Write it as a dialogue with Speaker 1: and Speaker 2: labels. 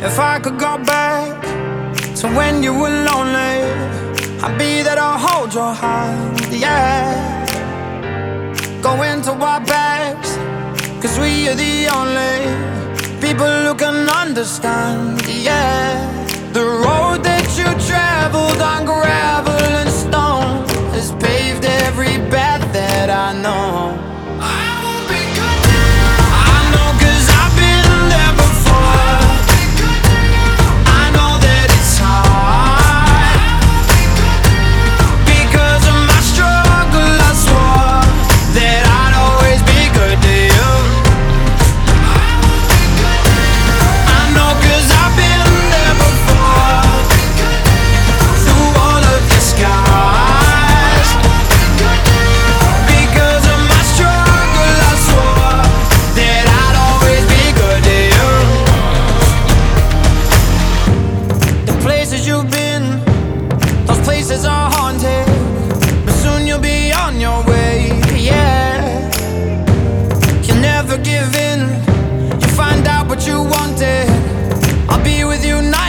Speaker 1: If I could go back to when you were lonely, I'd be there to hold your hand, yeah. Go into our backs, 'cause we are the only people who can understand, yeah. The road that you traveled on gravel and stone has paved every path that I know. I won't be good now. I know 'cause I've been there before. I know that it's hard. Because of my struggle I swore that I'd always be good to you. I know 'cause I've been there before. Through all of your scars. Because of my struggle I swore that I'd always be good to you. The places you've been, those places are haunted, but soon you'll be on your way, yeah. You'll never give in, you find out what you wanted. I'll be with you night